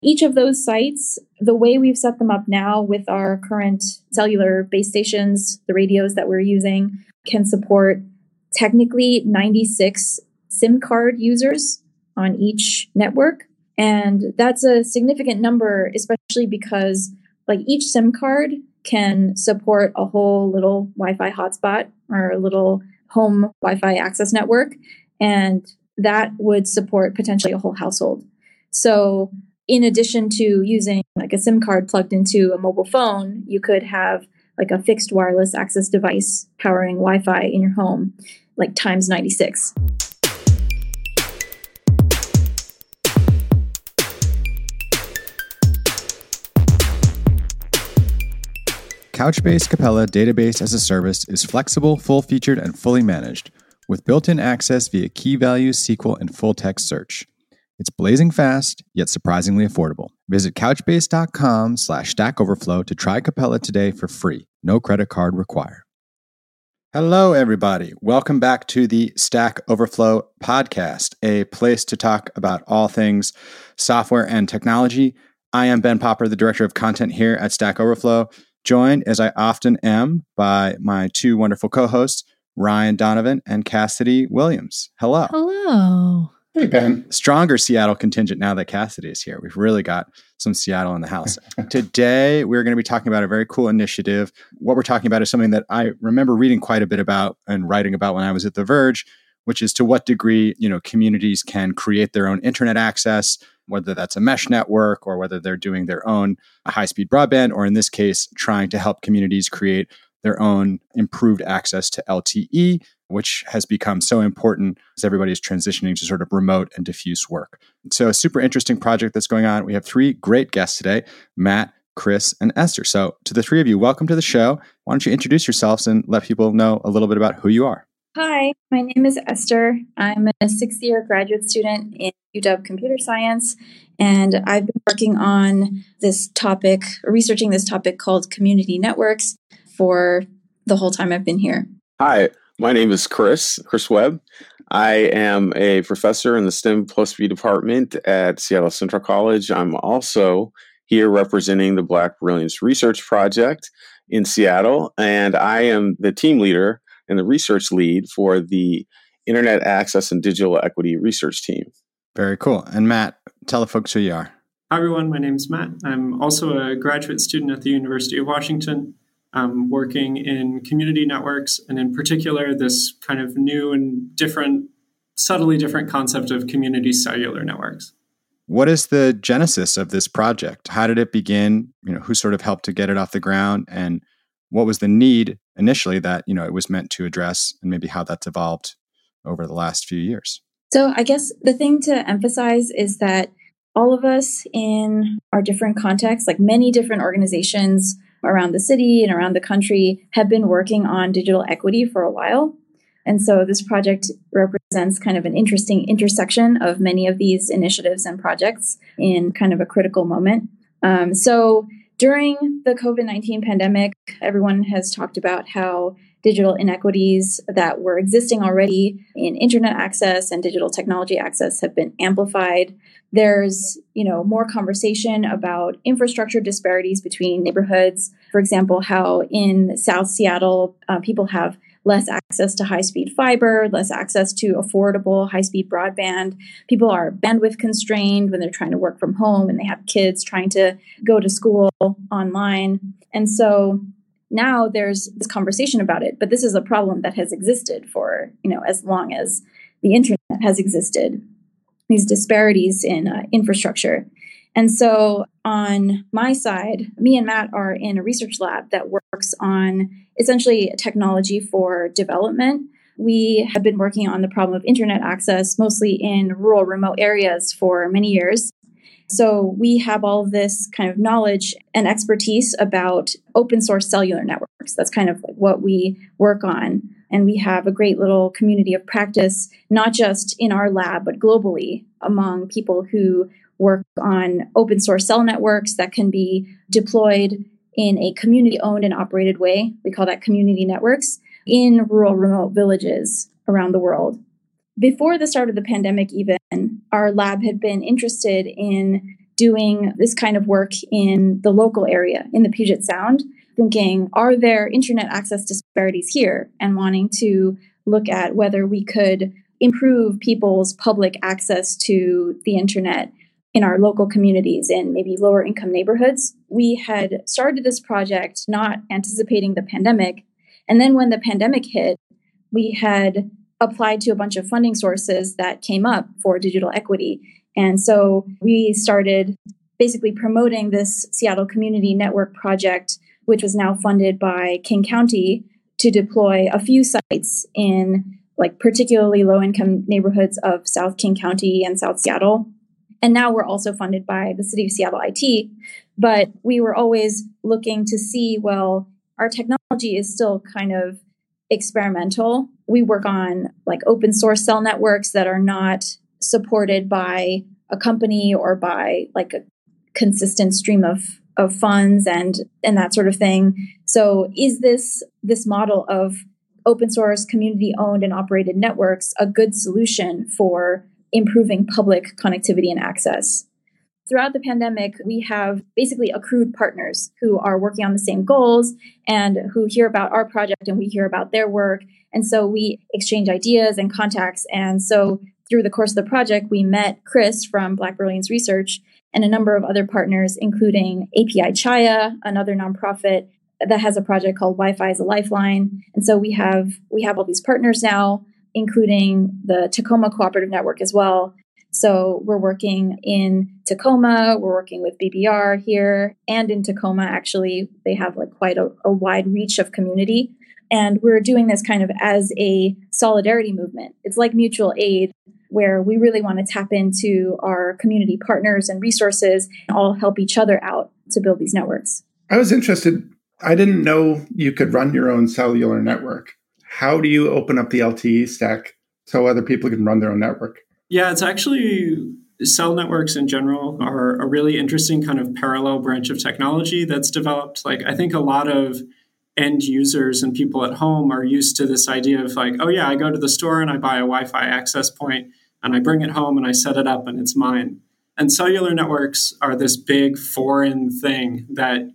Each of those sites, the way we've set them up now with our current cellular base stations, the radios that we're using, can support technically 96 SIM card users on each network. And that's a significant number, especially because each SIM card can support a whole little Wi-Fi hotspot or a little home Wi-Fi access network. And that would support potentially a whole household. So in addition to using a SIM card plugged into a mobile phone, you could have a fixed wireless access device powering Wi-Fi in your home, times 96. Couchbase Capella Database as a Service is flexible, full-featured, and fully managed, with built-in access via key values, SQL, and full-text search. It's blazing fast, yet surprisingly affordable. Visit couchbase.com/Stack Overflow to try Capella today for free. No credit card required. Hello, everybody. Welcome back to the Stack Overflow podcast, a place to talk about all things software and technology. I am Ben Popper, the Director of Content here at Stack Overflow, joined, as I often am, by my two wonderful co-hosts, Ryan Donovan and Cassidy Williams. Hello. Hello. Hey, Ben. Stronger Seattle contingent now that Cassidy is here. We've really got some Seattle in the house. Today, we're going to be talking about a very cool initiative. What we're talking about is something that I remember reading quite a bit about and writing about when I was at The Verge, which is to what degree, communities can create their own internet access, whether that's a mesh network or whether they're doing their own high-speed broadband, or in this case, trying to help communities create their own improved access to LTE, which has become so important as everybody is transitioning to sort of remote and diffuse work. So a super interesting project that's going on. We have three great guests today, Matt, Chris, and Esther. So to the three of you, welcome to the show. Why don't you introduce yourselves and let people know a little bit about who you are? Hi, my name is Esther. I'm a sixth-year graduate student in UW Computer Science, and I've been working on this topic, researching this topic called community networks for the whole time I've been here. Hi, my name is Chris Webb. I am a professor in the STEM Plus B department at Seattle Central College. I'm also here representing the Black Brilliance Research Project in Seattle, and I am the team leader and the research lead for the Internet Access and Digital Equity Research Team. Very cool. And Matt, tell the folks who you are. Hi, everyone. My name's Matt. I'm also a graduate student at the University of Washington. I'm working in community networks, and in particular, this kind of new and different, subtly different concept of community cellular networks. What is the genesis of this project? How did it begin? Who sort of helped to get it off the ground? And what was the need initially that, it was meant to address, and maybe how that's evolved over the last few years? So I guess the thing to emphasize is that all of us in our different contexts, many different organizations around the city and around the country, have been working on digital equity for a while. And so this project represents kind of an interesting intersection of many of these initiatives and projects in kind of a critical moment. So during the COVID-19 pandemic, everyone has talked about how digital inequities that were existing already in internet access and digital technology access have been amplified. There's, more conversation about infrastructure disparities between neighborhoods. For example, how in South Seattle, people have less access to high-speed fiber, less access to affordable high-speed broadband. People are bandwidth constrained when they're trying to work from home and they have kids trying to go to school online. And so now there's this conversation about it, but this is a problem that has existed for, as long as the internet has existed, these disparities in infrastructure. And so on my side, me and Matt are in a research lab that works on essentially technology for development. We have been working on the problem of internet access, mostly in rural, remote areas for many years. So we have all of this kind of knowledge and expertise about open source cellular networks. That's kind of what we work on. And we have a great little community of practice, not just in our lab, but globally among people who work on open source cell networks that can be deployed in a community-owned and operated way. We call that community networks in rural, remote villages around the world. Before the start of the pandemic even, our lab had been interested in doing this kind of work in the local area, in the Puget Sound, thinking, are there internet access disparities here? And wanting to look at whether we could improve people's public access to the internet in our local communities in maybe lower income neighborhoods. We had started this project not anticipating the pandemic. And then when the pandemic hit, we had applied to a bunch of funding sources that came up for digital equity. And so we started basically promoting this Seattle Community Network project, which was now funded by King County to deploy a few sites in like particularly low income neighborhoods of South King County and South Seattle. And now we're also funded by the City of Seattle IT. But we were always looking to see, well, our technology is still kind of experimental. We work on like open source cell networks that are not supported by a company or by like a consistent stream of funds and that sort of thing. So is this model of open source, community owned and operated networks a good solution for improving public connectivity and access? Throughout the pandemic, we have basically accrued partners who are working on the same goals and who hear about our project and we hear about their work. And so we exchange ideas and contacts. And so through the course of the project, we met Chris from Black Brilliance Research and a number of other partners, including API Chaya, another nonprofit that has a project called Wi-Fi as a Lifeline. And so we have all these partners now, including the Tacoma Cooperative Network as well. So we're working in Tacoma, we're working with BBR here, and in Tacoma, actually, they have like quite a wide reach of community. And we're doing this kind of as a solidarity movement. It's like mutual aid, where we really want to tap into our community partners and resources and all help each other out to build these networks. I was interested. I didn't know you could run your own cellular network. How do you open up the LTE stack so other people can run their own network? Yeah, it's actually, cell networks in general are a really interesting kind of parallel branch of technology that's developed. Like, I think a lot of end users and people at home are used to this idea of like, oh yeah, I go to the store and I buy a Wi-Fi access point and I bring it home and I set it up and it's mine. And cellular networks are this big foreign thing that,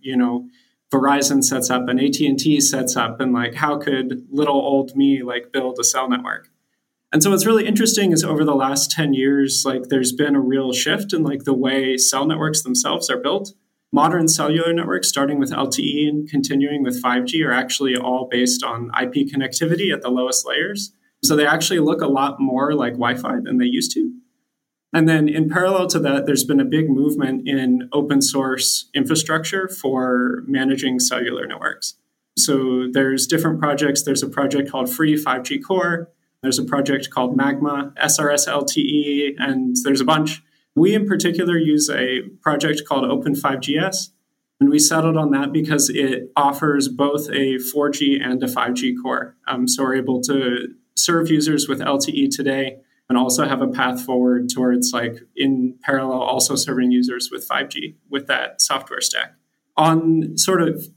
Verizon sets up and AT&T sets up, and like, how could little old me like build a cell network? And so what's really interesting is over the last 10 years, like there's been a real shift in like the way cell networks themselves are built. Modern cellular networks, starting with LTE and continuing with 5G, are actually all based on IP connectivity at the lowest layers. So they actually look a lot more like Wi-Fi than they used to. And then in parallel to that, there's been a big movement in open source infrastructure for managing cellular networks. So there's different projects. There's a project called Free 5G Core. There's a project called Magma, SRS LTE, and there's a bunch. We in particular use a project called Open5GS, and we settled on that because it offers both a 4G and a 5G core. So we're able to serve users with LTE today and also have a path forward towards, like, in parallel, also serving users with 5G with that software stack. On sort of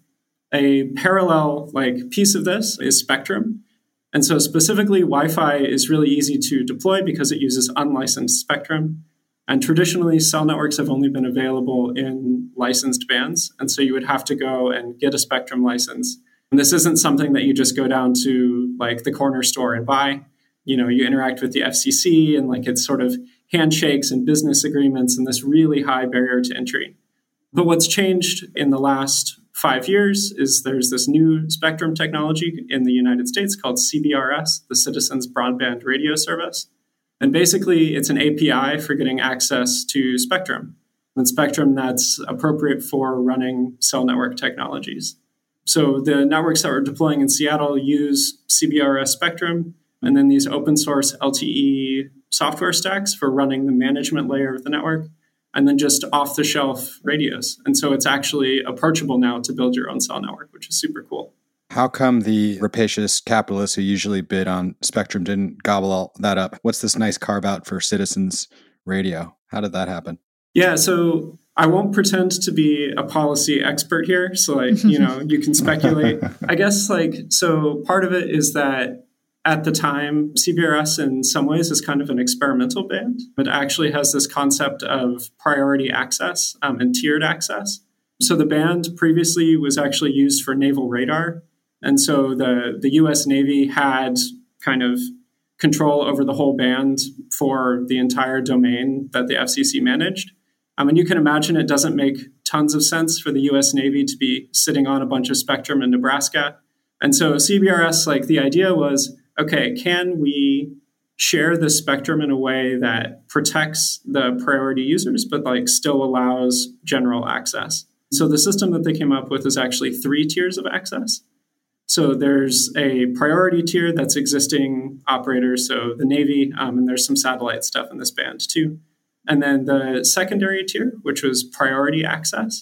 a parallel like piece of this is Spectrum. And so specifically, Wi-Fi is really easy to deploy because it uses unlicensed spectrum. And traditionally, cell networks have only been available in licensed bands. And so you would have to go and get a Spectrum license. And this isn't something that you just go down to like the corner store and buy. You interact with the FCC and like it's sort of handshakes and business agreements and this really high barrier to entry. But what's changed in the last 5 years is there's this new spectrum technology in the United States called CBRS, the Citizens Broadband Radio Service. And basically, it's an API for getting access to spectrum, and spectrum that's appropriate for running cell network technologies. So the networks that we're deploying in Seattle use CBRS spectrum, and then these open source LTE software stacks for running the management layer of the network, and then just off-the-shelf radios. And so it's actually approachable now to build your own cell network, which is super cool. How come the rapacious capitalists who usually bid on Spectrum didn't gobble all that up? What's this nice carve-out for Citizens Radio? How did that happen? Yeah, so I won't pretend to be a policy expert here. So, you can speculate. I guess, so part of it is that at the time, CBRS in some ways is kind of an experimental band. It actually has this concept of priority access and tiered access. So the band previously was actually used for naval radar. And so the US Navy had kind of control over the whole band for the entire domain that the FCC managed. And you can imagine it doesn't make tons of sense for the US Navy to be sitting on a bunch of spectrum in Nebraska. And so CBRS, like the idea was, okay, can we share the spectrum in a way that protects the priority users, but like still allows general access? So the system that they came up with is actually 3 tiers of access. So there's a priority tier that's existing operators, so the Navy, and there's some satellite stuff in this band too. And then the secondary tier, which was priority access.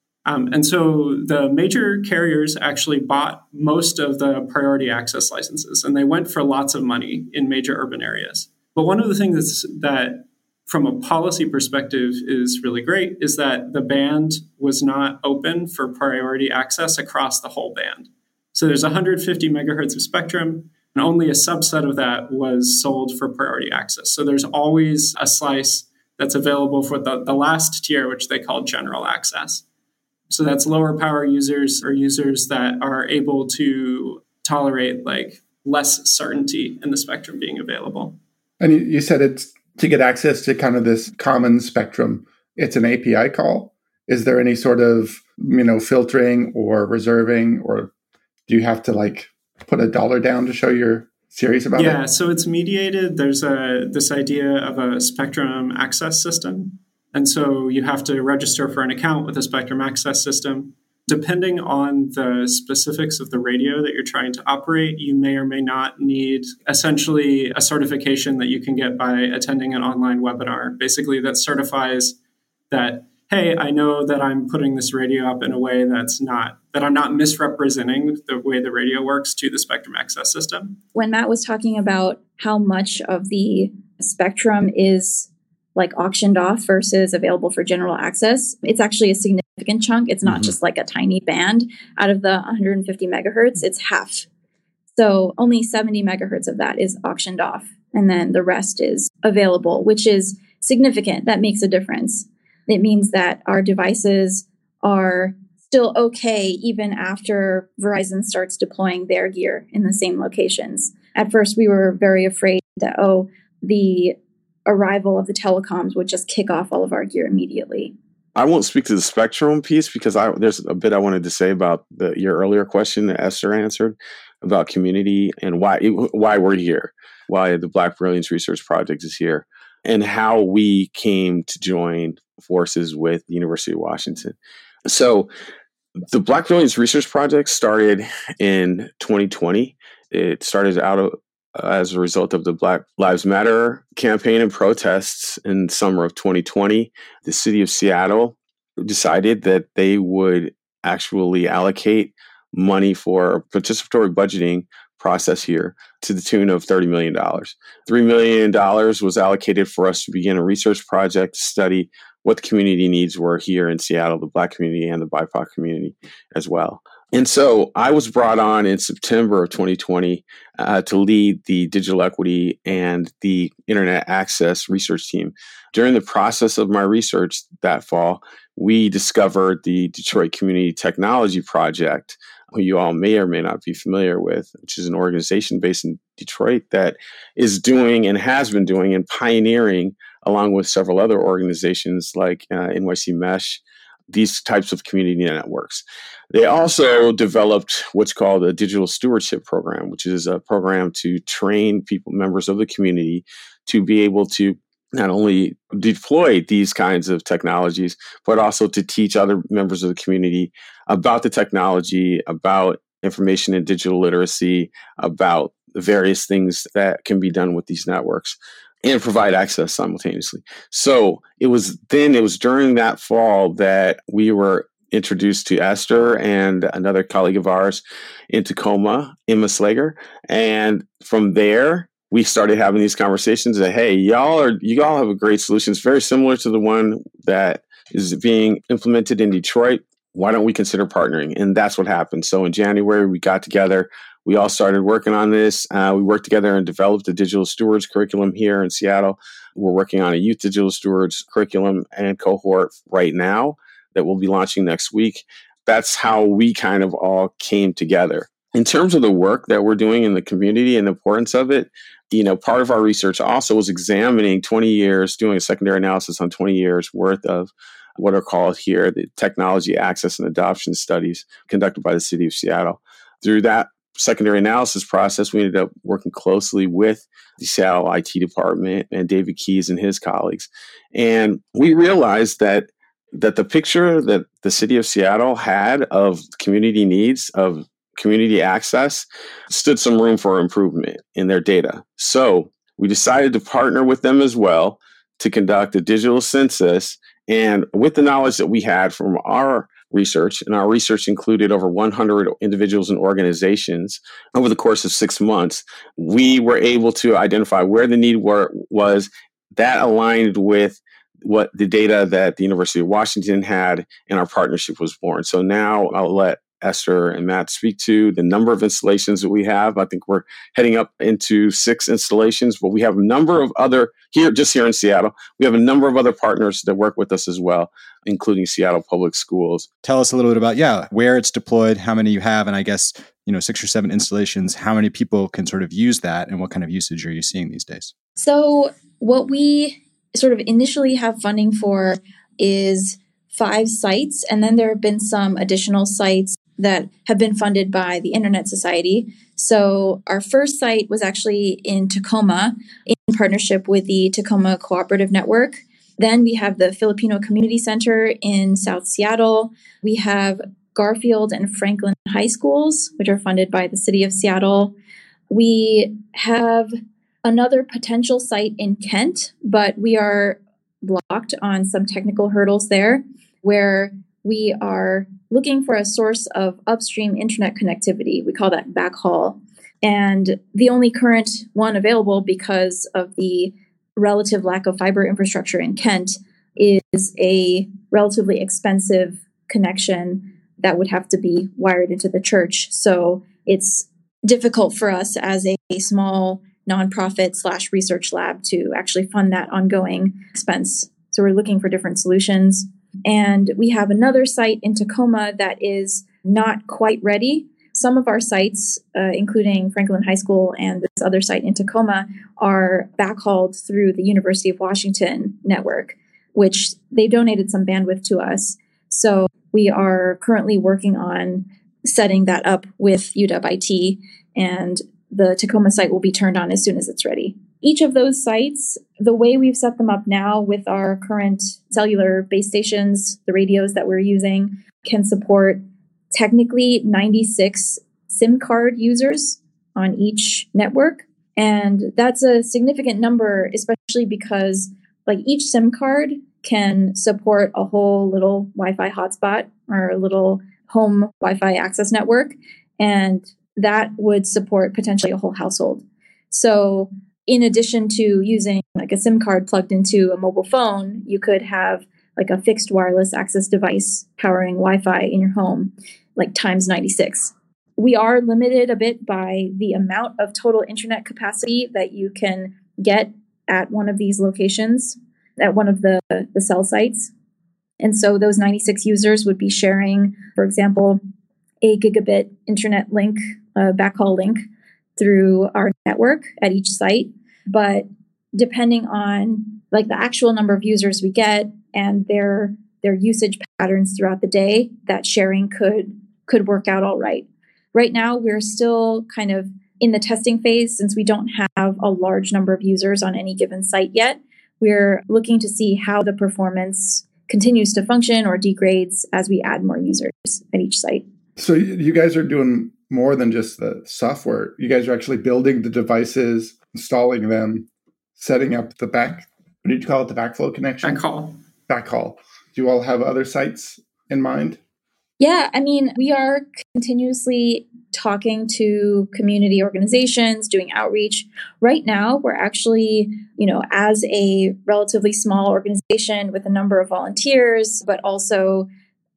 And so the major carriers actually bought most of the priority access licenses, and they went for lots of money in major urban areas. But one of the things that from a policy perspective is really great is that the band was not open for priority access across the whole band. So there's 150 megahertz of spectrum, and only a subset of that was sold for priority access. So there's always a slice that's available for the last tier, which they call general access. So that's lower power users or users that are able to tolerate like less certainty in the spectrum being available. And you said it's to get access to kind of this common spectrum. It's an API call. Is there any sort of, filtering or reserving, or do you have to like put $1 down to show you're serious about it? Yeah, so it's mediated. There's this idea of a spectrum access system. And so you have to register for an account with a spectrum access system. Depending on the specifics of the radio that you're trying to operate, you may or may not need essentially a certification that you can get by attending an online webinar, basically that certifies that, hey, I know that I'm putting this radio up in a way that I'm not misrepresenting the way the radio works to the spectrum access system. When Matt was talking about how much of the spectrum is like auctioned off versus available for general access, it's actually a significant chunk. It's not just like a tiny band. Out of the 150 megahertz, it's half. So only 70 megahertz of that is auctioned off. And then the rest is available, which is significant. That makes a difference. It means that our devices are still okay even after Verizon starts deploying their gear in the same locations. At first, we were very afraid that, the arrival of the telecoms would just kick off all of our gear immediately. I won't speak to the spectrum piece because there's a bit I wanted to say about your earlier question that Esther answered about community and why we're here, why the Black Brilliance Research Project is here, and how we came to join forces with the University of Washington. So the Black Brilliance Research Project started in 2020. It started out as a result of the Black Lives Matter campaign and protests in summer of 2020. The city of Seattle decided that they would actually allocate money for a participatory budgeting process here to the tune of $30 million. $3 million was allocated for us to begin a research project to study what the community needs were here in Seattle, the Black community and the BIPOC community as well. And so I was brought on in September of 2020 to lead the digital equity and the internet access research team. During the process of my research that fall, we discovered the Detroit Community Technology Project, who you all may or may not be familiar with, which is an organization based in Detroit that is doing and has been doing and pioneering, along with several other organizations like NYC Mesh, these types of community networks. They also developed what's called a digital stewardship program, which is a program to train members of the community, to be able to not only deploy these kinds of technologies, but also to teach other members of the community about the technology, about information and digital literacy, about the various things that can be done with these networks, and provide access simultaneously. So it was during that fall that we were introduced to Esther and another colleague of ours in Tacoma, Emma Slager. And from there, we started having these conversations that, hey, you all have a great solution. It's very similar to the one that is being implemented in Detroit. Why don't we consider partnering? And that's what happened. So in January, we got together we all started working on this. We worked together and developed a digital stewards curriculum here in Seattle. We're working on a youth digital stewards curriculum and cohort right now that we'll be launching next week. That's how we kind of all came together. In terms of the work that we're doing in the community and the importance of it, part of our research also was examining 20 years, doing a secondary analysis on 20 years worth of what are called here the technology access and adoption studies conducted by the city of Seattle. Through that secondary analysis process, we ended up working closely with the Seattle IT department and David Keys and his colleagues. And we realized that the picture that the city of Seattle had of community needs, of community access, stood some room for improvement in their data. So we decided to partner with them as well to conduct a digital census. And with the knowledge that we had from our research, and our research included over 100 individuals and organizations over the course of 6 months, we were able to identify where the need was that aligned with what the data that the University of Washington had, and our partnership was born. So now I'll let Esther and Matt speak to the number of installations that we have. I think we're heading up into 6 installations, but we have a number of other here in Seattle. We have a number of other partners that work with us as well, including Seattle Public Schools. Tell us a little bit about, where it's deployed, how many you have, and I guess, 6 or 7 installations, how many people can sort of use that, and what kind of usage are you seeing these days? So what we sort of initially have funding for is 5 sites, and then there have been some additional sites that have been funded by the Internet Society. So our first site was actually in Tacoma in partnership with the Tacoma Cooperative Network. Then we have the Filipino Community Center in South Seattle. We have Garfield and Franklin High Schools, which are funded by the City of Seattle. We have another potential site in Kent, but we are blocked on some technical hurdles there, where we are looking for a source of upstream internet connectivity. We call that backhaul. And the only current one available, because of the relative lack of fiber infrastructure in Kent, is a relatively expensive connection that would have to be wired into the church. So it's difficult for us as a small nonprofit / research lab to actually fund that ongoing expense. So we're looking for different solutions. And we have another site in Tacoma that is not quite ready. Some of our sites, including Franklin High School and this other site in Tacoma, are backhauled through the University of Washington network, which they donated some bandwidth to us. So we are currently working on setting that up with UW-IT, and the Tacoma site will be turned on as soon as it's ready. Each of those sites, the way we've set them up now with our current cellular base stations, the radios that we're using, can support technically 96 SIM card users on each network. And that's a significant number, especially because each SIM card can support a whole little Wi-Fi hotspot or a little home Wi-Fi access network. And that would support potentially a whole household. So in addition to using a SIM card plugged into a mobile phone, you could have a fixed wireless access device powering Wi-Fi in your home, times 96. We are limited a bit by the amount of total internet capacity that you can get at one of these locations, at one of the cell sites. And so those 96 users would be sharing, for example, a gigabit internet link, backhaul link through our network at each site. But depending on the actual number of users we get and their usage patterns throughout the day, that sharing could work out all right. Right now, we're still kind of in the testing phase, since we don't have a large number of users on any given site yet. We're looking to see how the performance continues to function or degrades as we add more users at each site. So you guys are doing more than just the software. You guys are actually building the devices, installing them, setting up what did you call it? The backflow connection? Backhaul. Do you all have other sites in mind? Yeah, we are continuously talking to community organizations, doing outreach. Right now, we're actually, as a relatively small organization with a number of volunteers, but also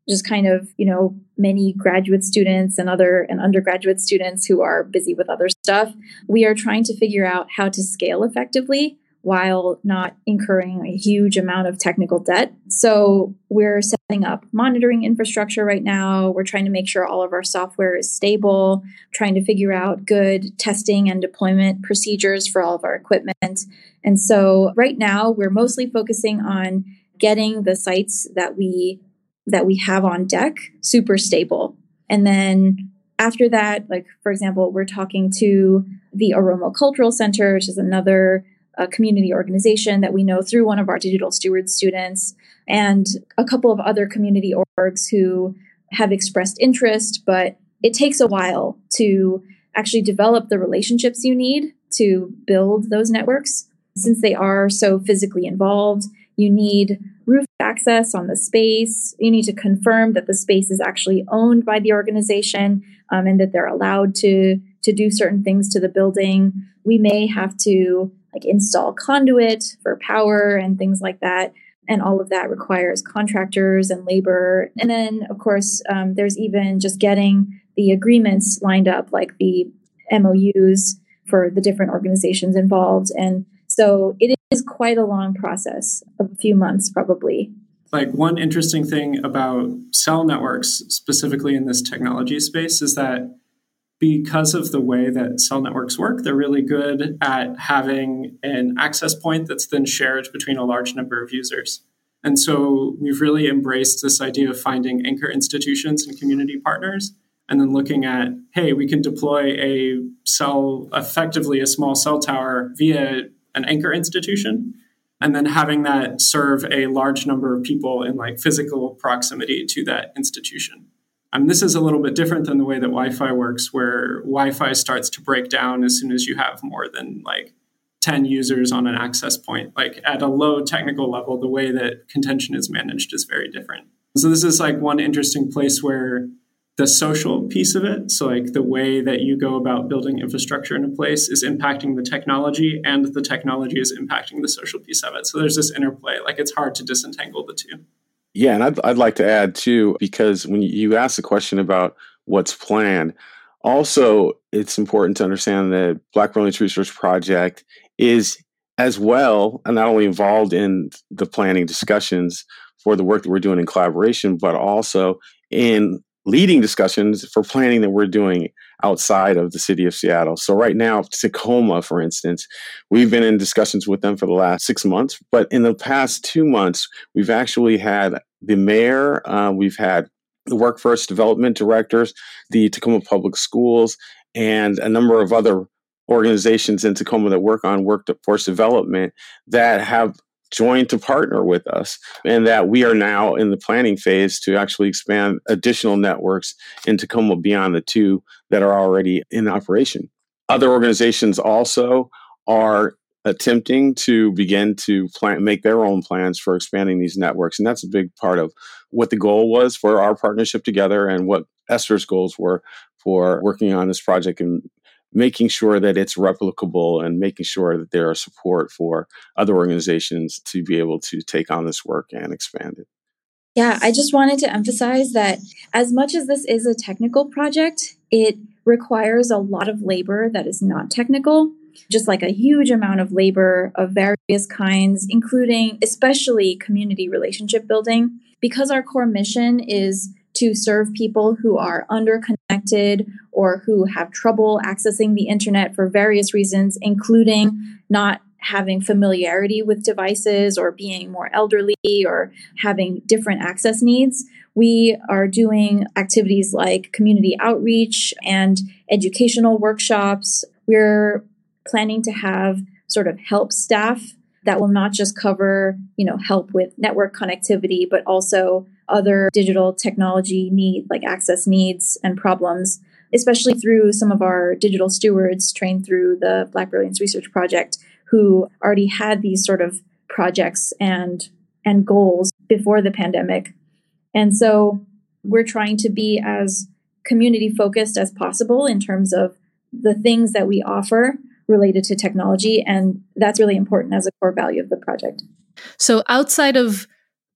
just kind of, many graduate students and undergraduate students who are busy with other stuff. We are trying to figure out how to scale effectively while not incurring a huge amount of technical debt. So we're setting up monitoring infrastructure right now. We're trying to make sure all of our software is stable, trying to figure out good testing and deployment procedures for all of our equipment. And so right now we're mostly focusing on getting the sites that we have on deck super stable. And then after that, like, for example, we're talking to the Oromo Cultural Center, which is another community organization that we know through one of our digital steward students, and a couple of other community orgs who have expressed interest, but it takes a while to actually develop the relationships you need to build those networks. Since they are so physically involved, you need roof access on the space. You need to confirm that the space is actually owned by the organization and that they're allowed to do certain things to the building. We may have to install conduit for power and things like that. And all of that requires contractors and labor. And then, of course, there's even just getting the agreements lined up, like the MOUs for the different organizations involved. And so it is quite a long process of a few months, probably. Like, one interesting thing about cell networks, specifically in this technology space, is that because of the way that cell networks work, they're really good at having an access point that's then shared between a large number of users. And so we've really embraced this idea of finding anchor institutions and community partners, and then looking at, hey, we can deploy effectively a small cell tower via an anchor institution, and then having that serve a large number of people in physical proximity to that institution. This is a little bit different than the way that Wi-Fi works, where Wi-Fi starts to break down as soon as you have more than 10 users on an access point. At a low technical level, the way that contention is managed is very different. So this is one interesting place where the social piece of it, so the way that you go about building infrastructure in a place, is impacting the technology, and the technology is impacting the social piece of it. So there's this interplay. It's hard to disentangle the two. Yeah, and I'd like to add too, because when you ask the question about what's planned, also it's important to understand that Black Brilliance Research Project is as well not only involved in the planning discussions for the work that we're doing in collaboration, but also in leading discussions for planning that we're doing outside of the city of Seattle. So right now, Tacoma, for instance, we've been in discussions with them for the last 6 months, but in the past 2 months, we've actually had the mayor, we've had the workforce development directors, the Tacoma Public Schools, and a number of other organizations in Tacoma that work on workforce development that have joined to partner with us, and that we are now in the planning phase to actually expand additional networks in Tacoma beyond the 2 that are already in operation. Other organizations also are attempting to begin to make their own plans for expanding these networks. And that's a big part of what the goal was for our partnership together, and what Esther's goals were for working on this project, and making sure that it's replicable, and making sure that there are support for other organizations to be able to take on this work and expand it. Yeah, I just wanted to emphasize that as much as this is a technical project, it requires a lot of labor that is not technical, just a huge amount of labor of various kinds, including especially community relationship building, because our core mission is to serve people who are underconnected or who have trouble accessing the internet for various reasons, including not having familiarity with devices, or being more elderly, or having different access needs. We are doing activities like community outreach and educational workshops. We're planning to have sort of help staff that will not just cover, help with network connectivity, but also other digital technology access needs and problems, especially through some of our digital stewards trained through the Black Brilliance Research Project, who already had these sort of projects and goals before the pandemic. And so we're trying to be as community focused as possible in terms of the things that we offer related to technology. And that's really important as a core value of the project. So outside of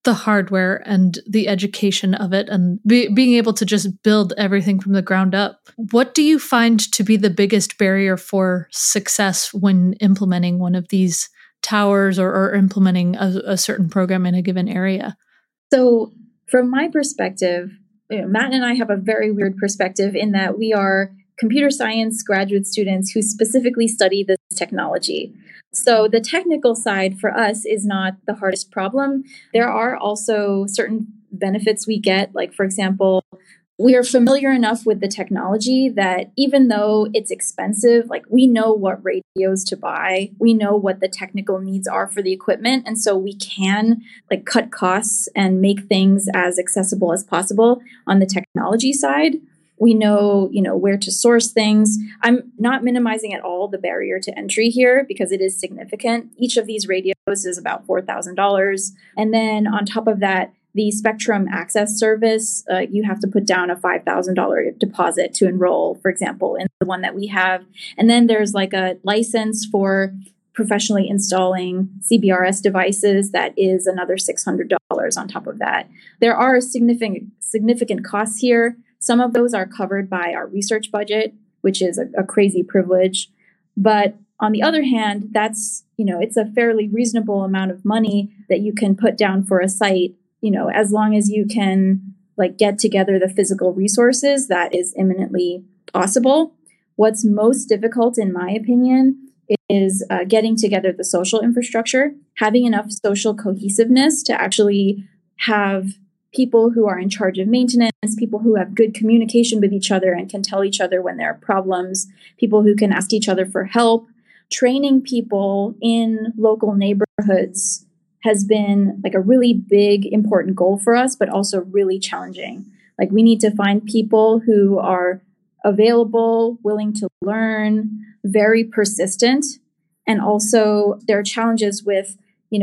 the hardware and the education of it and being able to just build everything from the ground up. What do you find to be the biggest barrier for success when implementing one of these towers or implementing a certain program in a given area? So from my perspective, Matt and I have a very weird perspective in that we are computer science graduate students who specifically study this technology. So the technical side for us is not the hardest problem. There are also certain benefits we get. Like, for example, we are familiar enough with the technology that even though it's expensive, like we know what radios to buy, we know what the technical needs are for the equipment. And so we can like cut costs and make things as accessible as possible on the technology side. We know, where to source things. I'm not minimizing at all the barrier to entry here because it is significant. Each of these radios is about $4,000. And then on top of that, the Spectrum Access Service, you have to put down a $5,000 deposit to enroll, for example, in the one that we have. And then there's like a license for professionally installing CBRS devices that is another $600 on top of that. There are significant costs here. Some of those are covered by our research budget, which is a crazy privilege. But on the other hand, that's, it's a fairly reasonable amount of money that you can put down for a site, as long as you can like get together the physical resources, that is imminently possible. What's most difficult, in my opinion, is getting together the social infrastructure, having enough social cohesiveness to actually have people who are in charge of maintenance, people who have good communication with each other and can tell each other when there are problems, people who can ask each other for help. Training people in local neighborhoods has been like a really big, important goal for us, but also really challenging. Like we need to find people who are available, willing to learn, very persistent. And also there are challenges with,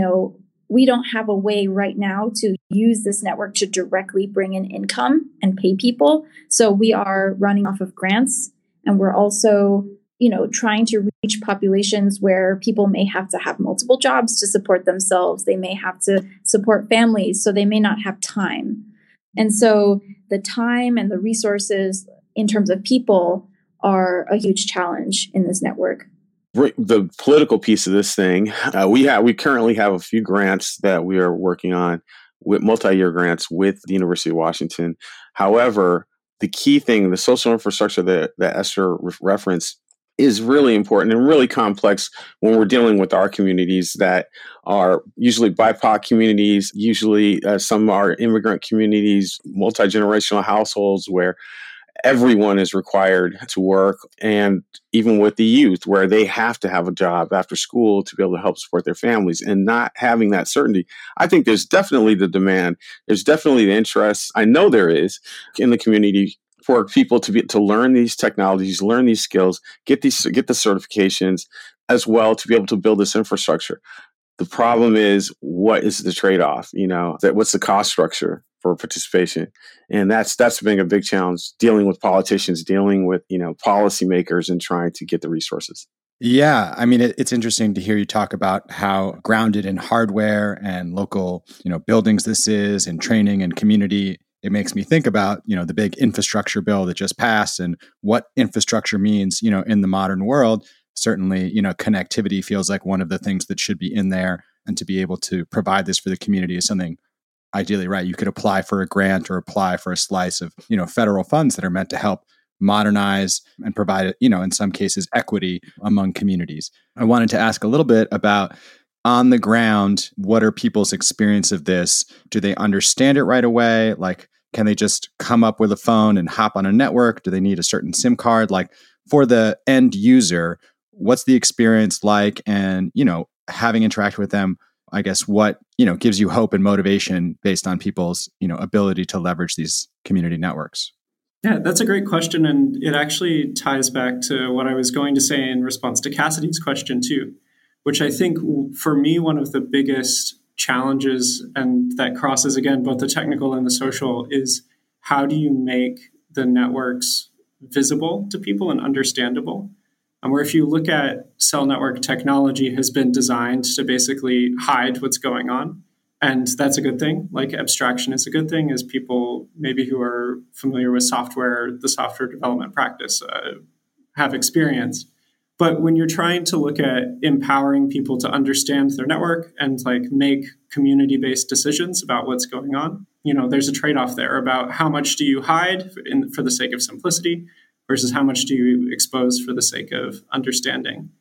we don't have a way right now to use this network to directly bring in income and pay people. So we are running off of grants, and we're also, trying to reach populations where people may have to have multiple jobs to support themselves. They may have to support families, so they may not have time. And so the time and the resources in terms of people are a huge challenge in this network. The political piece of this thing, we currently have a few grants that we are working on with multi-year grants with the University of Washington. However, the key thing, the social infrastructure that Esther referenced, is really important and really complex when we're dealing with our communities that are usually BIPOC communities, usually some are immigrant communities, multi-generational households where everyone is required to work, and even with the youth where they have to have a job after school to be able to help support their families, and not having that certainty. I think there's definitely the demand. There's definitely the interest. I know there is in the community for people to learn these technologies, learn these skills, get the certifications as well to be able to build this infrastructure. The problem is, what is the trade-off? What's the cost structure for participation? And that's been a big challenge, dealing with politicians, dealing with, policymakers, and trying to get the resources. Yeah. I mean, it's interesting to hear you talk about how grounded in hardware and local, buildings this is, and training and community. It makes me think about, the big infrastructure bill that just passed and what infrastructure means, in the modern world. Certainly, connectivity feels like one of the things that should be in there, and to be able to provide this for the community is something ideally, right? You could apply for a grant or apply for a slice of, federal funds that are meant to help modernize and provide, in some cases, equity among communities. I wanted to ask a little bit about on the ground, what are people's experience of this? Do they understand it right away? Like, can they just come up with a phone and hop on a network? Do they need a certain SIM card? Like, for the end user, what's the experience like? And, having interacted with them, I guess, what, gives you hope and motivation based on people's, ability to leverage these community networks? Yeah, that's a great question. And it actually ties back to what I was going to say in response to Cassidy's question too, which I think for me, one of the biggest challenges, and that crosses again, both the technical and the social, is how do you make the networks visible to people and understandable? And where if you look at cell network technology has been designed to basically hide what's going on. And that's a good thing. Like abstraction is a good thing, as people maybe who are familiar with software, the software development practice, have experienced. But when you're trying to look at empowering people to understand their network and like make community-based decisions about what's going on, there's a trade-off there about how much do you hide for the sake of simplicity versus how much do you expose for the sake of understanding.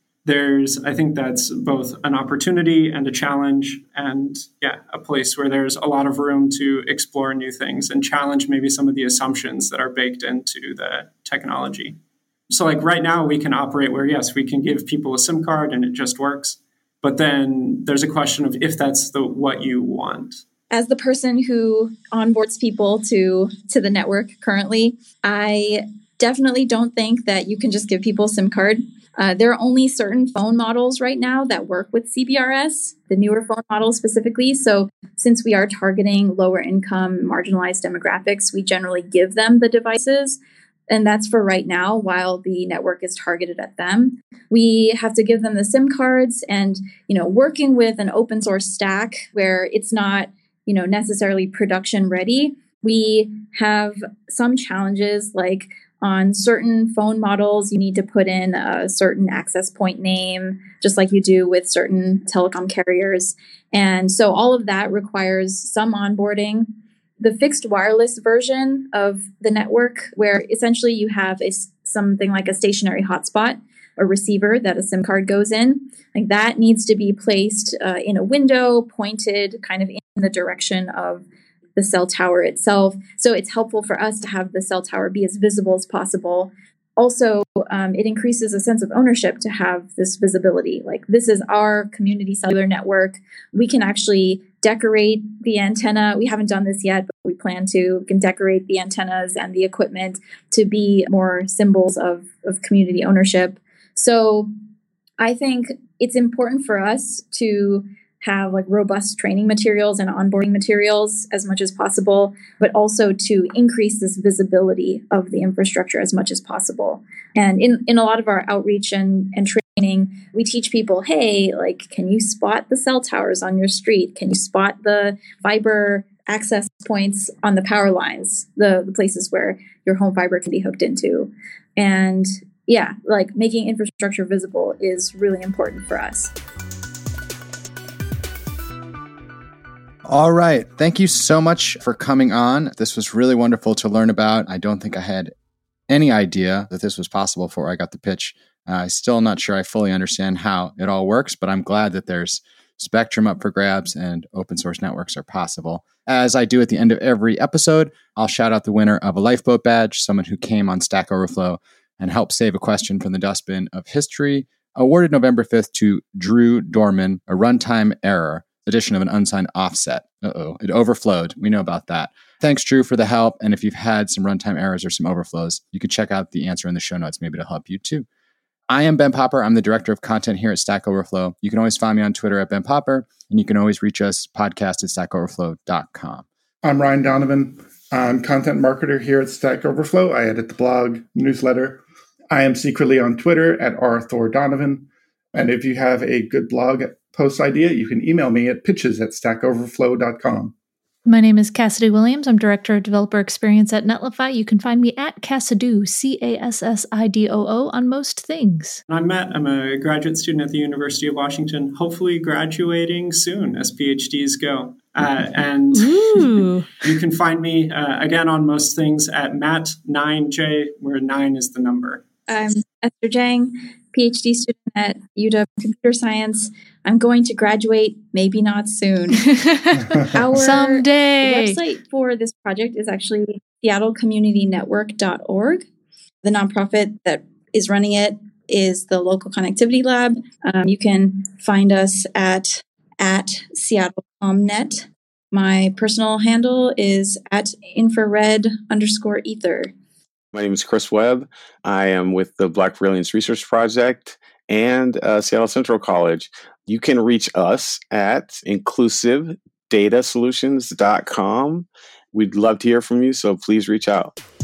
I think that's both an opportunity and a challenge, and a place where there's a lot of room to explore new things and challenge maybe some of the assumptions that are baked into the technology. So like right now we can operate where, yes, we can give people a SIM card and it just works. But then there's a question of if that's what you want. As the person who onboards people to the network currently, I definitely don't think that you can just give people a SIM card. There are only certain phone models right now that work with CBRS, the newer phone models specifically. So since we are targeting lower income, marginalized demographics, we generally give them the devices. And that's for right now while the network is targeted at them. We have to give them the SIM cards and, working with an open source stack where it's not, necessarily production ready. We have some challenges like on certain phone models, you need to put in a certain access point name, just like you do with certain telecom carriers. And so all of that requires some onboarding. The fixed wireless version of the network, where essentially you have something like a stationary hotspot, a receiver that a SIM card goes in, like that needs to be placed in a window, pointed kind of in the direction of the cell tower itself. So it's helpful for us to have the cell tower be as visible as possible. Also, it increases a sense of ownership to have this visibility. Like this is our community cellular network. We can actually decorate the antenna. We haven't done this yet, but we plan to. We can decorate the antennas and the equipment to be more symbols of community ownership. So I think it's important for us to have like robust training materials and onboarding materials as much as possible, but also to increase this visibility of the infrastructure as much as possible. And in a lot of our outreach and training, we teach people, hey, like, can you spot the cell towers on your street? Can you spot the fiber access points on the power lines, the places where your home fiber can be hooked into? And like making infrastructure visible is really important for us. All right. Thank you so much for coming on. This was really wonderful to learn about. I don't think I had any idea that this was possible before I got the pitch. I'm still not sure I fully understand how it all works, but I'm glad that there's spectrum up for grabs and open source networks are possible. As I do at the end of every episode, I'll shout out the winner of a Lifeboat badge, someone who came on Stack Overflow and helped save a question from the dustbin of history, awarded November 5th to Drew Dorman, a runtime error. Edition of an unsigned offset. It overflowed. We know about that. Thanks, Drew, for the help. And if you've had some runtime errors or some overflows, you could check out the answer in the show notes. Maybe it'll help you too. I am Ben Popper. I'm the director of content here at Stack Overflow. You can always find me on Twitter at Ben Popper, and you can always reach us podcast@stackoverflow.com. I'm Ryan Donovan. I'm content marketer here at Stack Overflow. I edit the blog, newsletter. I am secretly on Twitter at rthordonovan. And if you have a good blog post idea, you can email me at pitches@stackoverflow.com. My name is Cassidy Williams. I'm Director of Developer Experience at Netlify. You can find me at Cassidoo, Cassidoo, on most things. I'm Matt. I'm a graduate student at the University of Washington, hopefully graduating soon as PhDs go. And you can find me, again, on most things at Matt9J, where 9 is the number. I'm Esther Jang, PhD student at UW Computer Science. I'm going to graduate, maybe not soon. Our someday. Website for this project is actually seattlecommunitynetwork.org. The nonprofit that is running it is the Local Connectivity Lab. You can find us at SeattleComNet. My personal handle is at infrared_ether. My name is Chris Webb. I am with the Black Brilliance Research Project and Seattle Central College. You can reach us at inclusivedatasolutions.com. We'd love to hear from you, so please reach out.